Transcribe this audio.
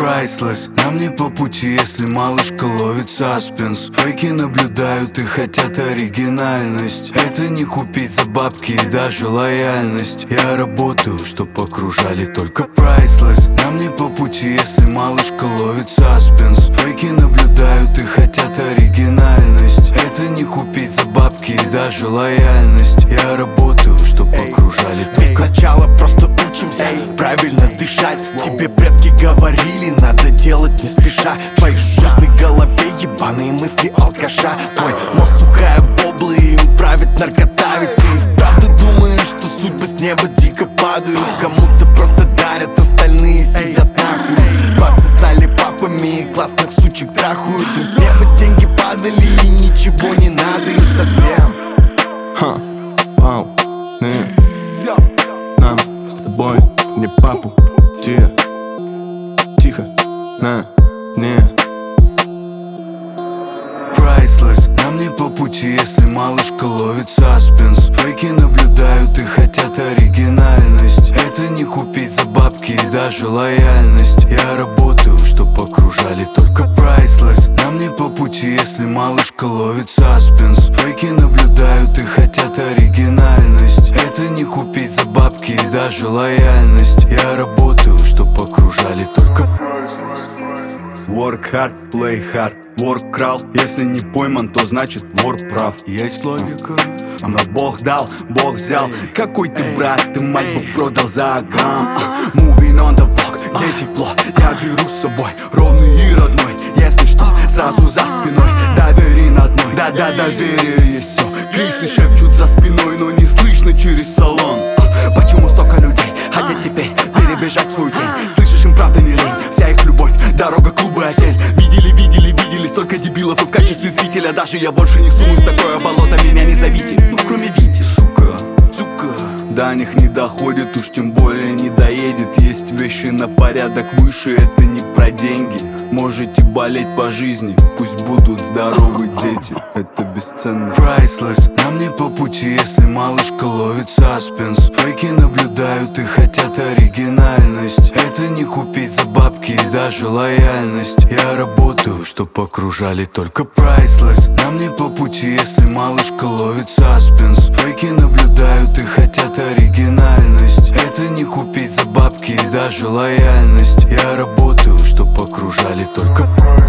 Priceless, нам не по пути, если малышка ловит саспенс. Фейки наблюдают и хотят оригинальность. Это не купить за бабки и даже лояльность. Я работаю, чтоб окружали только priceless. Нам не по пути, если малышка ловит саспенс. Фейки наблюдают и хотят оригинальность. Это не купить за бабки и даже лояльность. Я работаю, чтоб окружали только. Ведь сначала просто учимся правильно дышать. Тебе предки говорили, надо делать не спеша. В твоей грустной голове ебаные мысли алкаша. Твой мозг сухая вобла, и им правит наркота. Ведь ты вправду думаешь, что судьбы с неба дико падают. Кому-то просто дарят, остальные сидят нахуй. Бацы стали папами и классных сучек трахают. Им с неба деньги падали и ничего не надо им совсем. Вау, нам с тобой не папу. Тихо, не. Priceless, нам не по пути, если малышка ловит саспенс. Фейки наблюдают и хотят оригинальность. Это не купить за бабки и даже лояльность. Я работаю, чтоб окружали только priceless. Нам не по пути, если малышка ловит саспенс. Фейки наблюдают и хотят оригинальность. Это не купить за бабки и даже лояльность. Я работаю, чтоб окружали только priceless. Work hard, play hard. Вор крал, если не пойман, то значит вор прав. Есть логика. Но Бог дал, Бог взял. Какой ты брат, ты мать бы продал за грамм. Moving on the block, где тепло, я беру с собой ровный и родной. Если что, сразу за спиной, доверие на одной. Да-да, доверие есть все. Крысы шепчут за спиной, но не слышно через салон. Почему столько людей хотят теперь перебежать свою тень? Слышишь, им правда не лень, вся их любовь, дорога, клубы, отель. Видели столько дебилов, и в качестве зрителя даже я больше не сунусь в такое болото, меня не зовите. Ну кроме Вити, сука. До них не доходит, уж тем более не доедет. Есть вещи на порядок выше, это не про деньги. Можете болеть по жизни, пусть будут здоровы дети. Это бесценно. Priceless, нам не по пути, если малышка ловит саспенс. Фейки наблюдают и хотят оригинальность. Это не купить за бабки и даже лояльность. Я работаю, чтоб окружали только priceless. Нам не по пути, если малышка ловит саспенс. Фейки наблюдают и хотят оригинальность. Это не купить за бабки и даже лояльность. Я работаю, чтоб окружали только priceless.